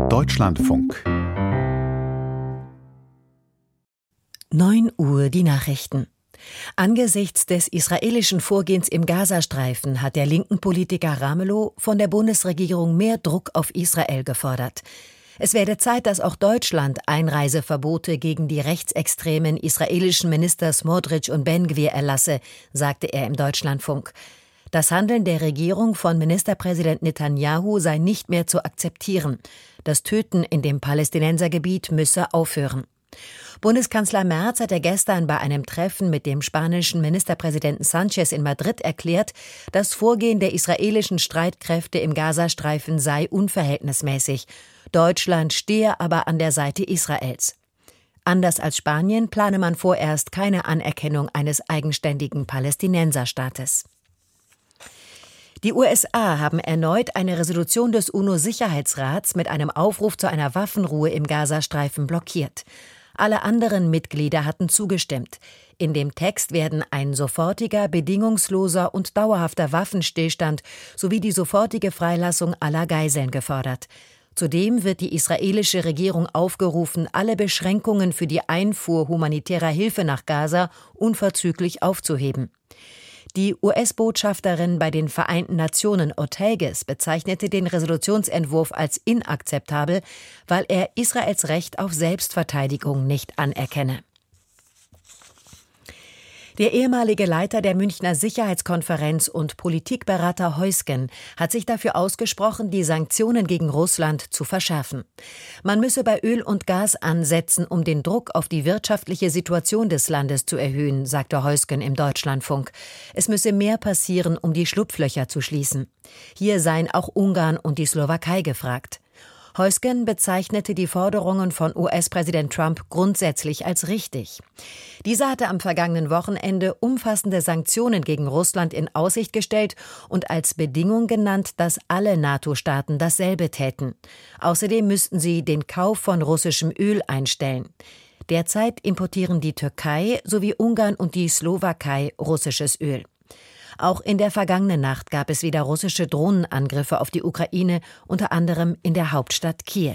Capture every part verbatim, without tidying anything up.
Deutschlandfunk. neun Uhr die Nachrichten. Angesichts des israelischen Vorgehens im Gazastreifen hat der linken Politiker Ramelow von der Bundesregierung mehr Druck auf Israel gefordert. Es werde Zeit, dass auch Deutschland Einreiseverbote gegen die rechtsextremen israelischen Minister Smotrich und Ben-Gvir erlasse, sagte er im Deutschlandfunk. Das Handeln der Regierung von Ministerpräsident Netanyahu sei nicht mehr zu akzeptieren. Das Töten in dem Palästinensergebiet müsse aufhören. Bundeskanzler Merz hatte gestern bei einem Treffen mit dem spanischen Ministerpräsidenten Sánchez in Madrid erklärt, das Vorgehen der israelischen Streitkräfte im Gazastreifen sei unverhältnismäßig. Deutschland stehe aber an der Seite Israels. Anders als Spanien plane man vorerst keine Anerkennung eines eigenständigen Palästinenserstaates. Die U S A haben erneut eine Resolution des UNO-Sicherheitsrats mit einem Aufruf zu einer Waffenruhe im Gazastreifen blockiert. Alle anderen Mitglieder hatten zugestimmt. In dem Text werden ein sofortiger, bedingungsloser und dauerhafter Waffenstillstand sowie die sofortige Freilassung aller Geiseln gefordert. Zudem wird die israelische Regierung aufgerufen, alle Beschränkungen für die Einfuhr humanitärer Hilfe nach Gaza unverzüglich aufzuheben. Die U S-Botschafterin bei den Vereinten Nationen Orteges bezeichnete den Resolutionsentwurf als inakzeptabel, weil er Israels Recht auf Selbstverteidigung nicht anerkenne. Der ehemalige Leiter der Münchner Sicherheitskonferenz und Politikberater Heusgen hat sich dafür ausgesprochen, die Sanktionen gegen Russland zu verschärfen. Man müsse bei Öl und Gas ansetzen, um den Druck auf die wirtschaftliche Situation des Landes zu erhöhen, sagte Heusgen im Deutschlandfunk. Es müsse mehr passieren, um die Schlupflöcher zu schließen. Hier seien auch Ungarn und die Slowakei gefragt. Heusgen bezeichnete die Forderungen von U S-Präsident Trump grundsätzlich als richtig. Dieser hatte am vergangenen Wochenende umfassende Sanktionen gegen Russland in Aussicht gestellt und als Bedingung genannt, dass alle NATO-Staaten dasselbe täten. Außerdem müssten sie den Kauf von russischem Öl einstellen. Derzeit importieren die Türkei sowie Ungarn und die Slowakei russisches Öl. Auch in der vergangenen Nacht gab es wieder russische Drohnenangriffe auf die Ukraine, unter anderem in der Hauptstadt Kiew.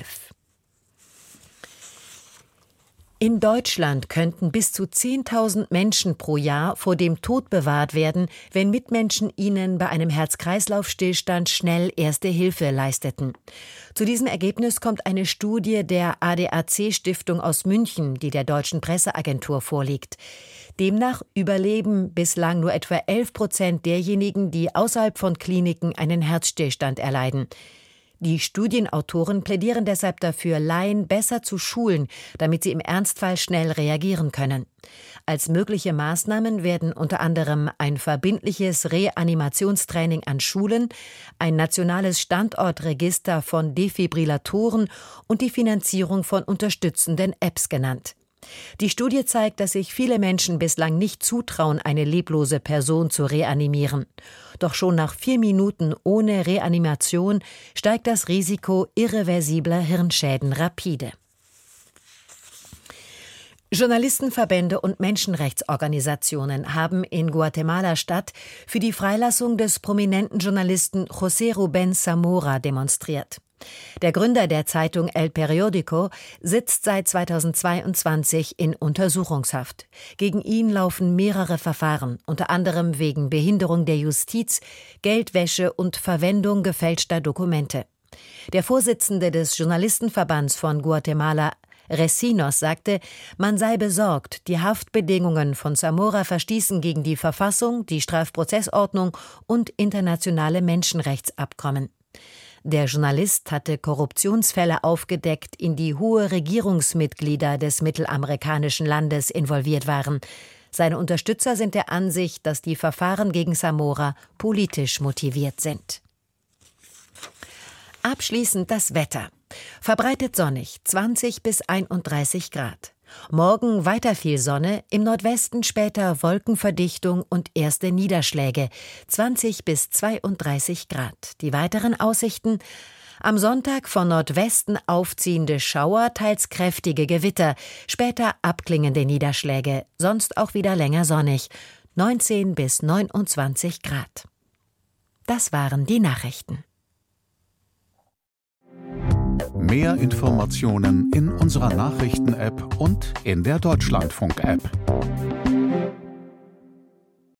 In Deutschland könnten bis zu zehntausend Menschen pro Jahr vor dem Tod bewahrt werden, wenn Mitmenschen ihnen bei einem Herz-Kreislauf-Stillstand schnell erste Hilfe leisteten. Zu diesem Ergebnis kommt eine Studie der A D A C-Stiftung aus München, die der Deutschen Presseagentur vorliegt. Demnach überleben bislang nur etwa elf Prozent derjenigen, die außerhalb von Kliniken einen Herzstillstand erleiden. Die Studienautoren plädieren deshalb dafür, Laien besser zu schulen, damit sie im Ernstfall schnell reagieren können. Als mögliche Maßnahmen werden unter anderem ein verbindliches Reanimationstraining an Schulen, ein nationales Standortregister von Defibrillatoren und die Finanzierung von unterstützenden Apps genannt. Die Studie zeigt, dass sich viele Menschen bislang nicht zutrauen, eine leblose Person zu reanimieren. Doch schon nach vier Minuten ohne Reanimation steigt das Risiko irreversibler Hirnschäden rapide. Journalistenverbände und Menschenrechtsorganisationen haben in Guatemala-Stadt für die Freilassung des prominenten Journalisten José Rubén Zamora demonstriert. Der Gründer der Zeitung El Periódico sitzt seit zweitausendzweiundzwanzig in Untersuchungshaft. Gegen ihn laufen mehrere Verfahren, unter anderem wegen Behinderung der Justiz, Geldwäsche und Verwendung gefälschter Dokumente. Der Vorsitzende des Journalistenverbands von Guatemala, Recinos, sagte, man sei besorgt, die Haftbedingungen von Zamora verstießen gegen die Verfassung, die Strafprozessordnung und internationale Menschenrechtsabkommen. Der Journalist hatte Korruptionsfälle aufgedeckt, in die hohe Regierungsmitglieder des mittelamerikanischen Landes involviert waren. Seine Unterstützer sind der Ansicht, dass die Verfahren gegen Zamora politisch motiviert sind. Abschließend das Wetter. Verbreitet sonnig, zwanzig bis einunddreißig Grad. Morgen weiter viel Sonne, im Nordwesten später Wolkenverdichtung und erste Niederschläge, zwanzig bis zweiunddreißig Grad. Die weiteren Aussichten: am Sonntag von Nordwesten aufziehende Schauer, teils kräftige Gewitter, später abklingende Niederschläge, sonst auch wieder länger sonnig, neunzehn bis neunundzwanzig Grad. Das waren die Nachrichten. Mehr Informationen in unserer Nachrichten-App und in der Deutschlandfunk-App.